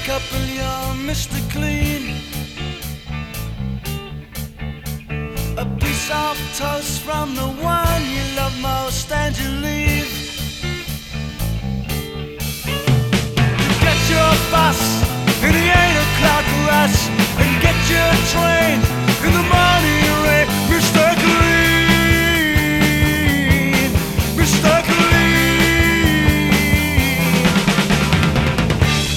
up and you're Mr. Clean. A piece of toast from the one you love most, Angeline.